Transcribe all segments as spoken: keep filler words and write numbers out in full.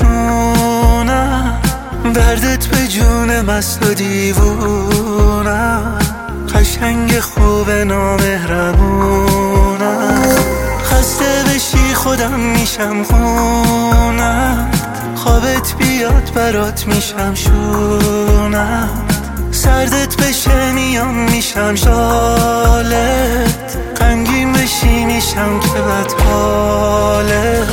میخونم، دردت به جون مست و دیوونم، قشنگ خوب نامهربونم. خسته بشی خودم میشم خونم، خوابت بیاد برات میشم شونم، سردت بشه میام میشم شالت، غمگین بشی میشم که بدحالت.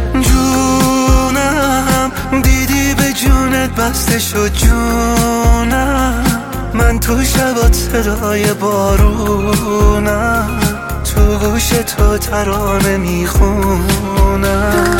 جونم دیدی به جونت بسته شد جونم، من تو شبات صدای بارونم، تو گوش تو ترانه میخونم.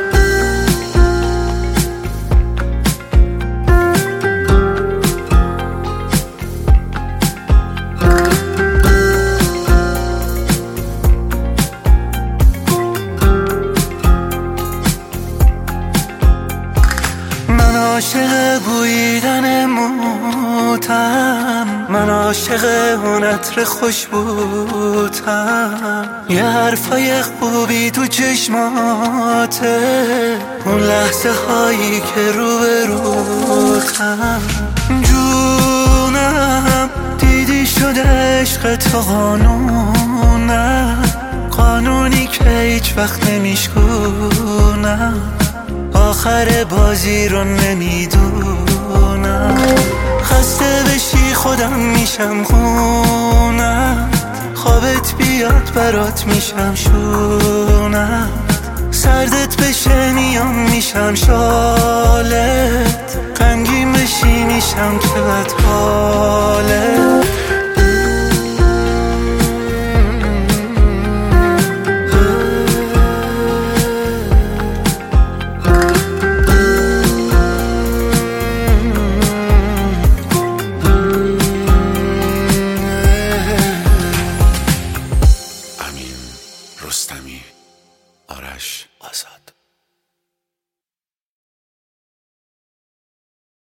من عاشق بویدن موتم، من عاشق اون عطر خوشبوتم، یه حرفای خوبی تو چشماته، اون لحظه هایی که رو به روتم. جونم دیدی شده عشق تو قانونم، قانونی که هیچ وقت نمیشکونم، آخر بازی رو نمیدونم. خسته بشی خودم میشم خونم، خوابت بیاد برات میشم شونم، سردت بشه میام میشم شالت، غمگین بشی میشم که بدحالت. رستمی، آرش آزاد.